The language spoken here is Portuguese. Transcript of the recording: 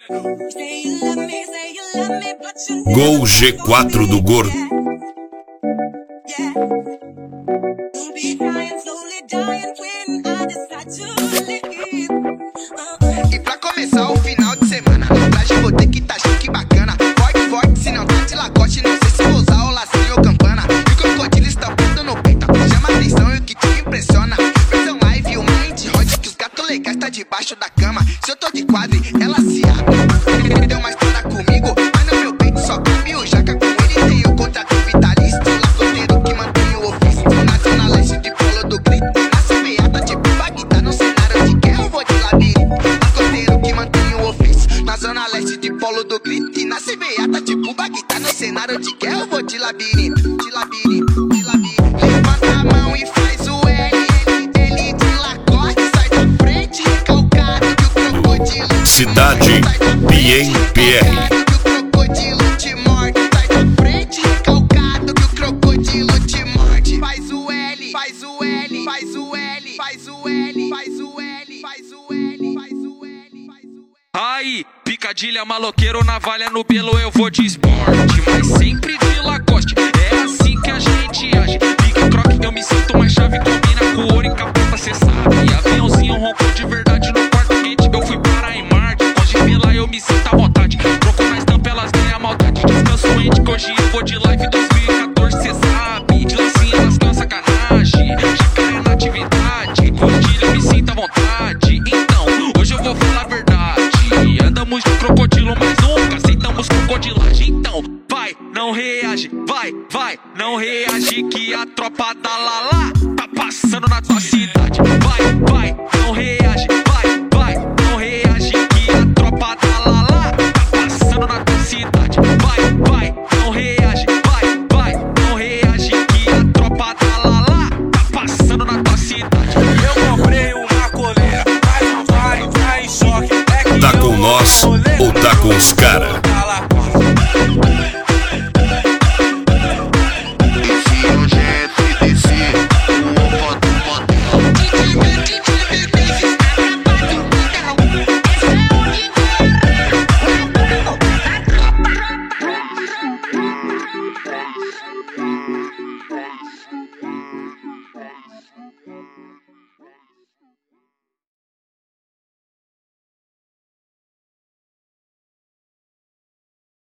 Gol G4 do Gordo. E pra começar o final de semana, no traje vou ter que tá chique bacana. Forte, forte, se não tá de lacoste, não sei se vou usar o lacinho ou campana. E o crocodilo estampando no peito, chama atenção e o que te impressiona. Versão live, uma mente hot, que os gatos legais tá debaixo da cama. Se eu tô de quadro, ela se abre. Deu uma história comigo, mas no meu peito só cabe o jaca. Com ele tem o contrato vitalício, lacoteiro que mantém o ofício. Na zona leste de Polo do Grito, na semeada tipo Bagdá, no cenário de guerra eu vou de labirinto. Lacoteiro que mantém o ofício, na zona leste de Polo do Grito, e na semeada tipo Bagdá, no cenário de guerra eu vou de labirinto, de labirinto, de labirinto. Levanta a mão e faz o L, ele de lacoste, sai da frente, recalcado que o crocodilo Cidade BNPR. Faz o L, faz o L, faz o L, faz o L, faz o L, faz o L, faz o L, faz o L. Aí, picadilha, maloqueiro, navalha no pelo, eu vou de esporte, mas sempre de Lacoste. É assim que a gente age. Pique croque, eu me sinto mais chave, combina com ouro e capeta, cê sabe. Aviãozinho roncou de verdade no quarto quente. Eu fui para em Marte, hoje pela eu me sinto à vontade. Troco na estampa, elas ganham a maldade. Descanso ente, que hoje eu vou de live 2014, cê sabe. De lacinha nas calças, sacanagem. Jacaré na atividade, curtilha, eu me sinto à vontade. Então, hoje eu vou falar a verdade. Andamos de crocodilo, mas nunca aceitamos crocodilagem. Então, vai, não reage, vai, não reage, que a tropa da Lala tá passando na tua cidade. Vai, não reage, vai, não reage, que a tropa da Lala tá passando na tua cidade. Vai, não reage, vai, não reage, que a tropa da Lala tá passando na tua cidade. Eu comprei uma coleira, mas não vai entrar em choque. Tá com nós ou tá com os cara?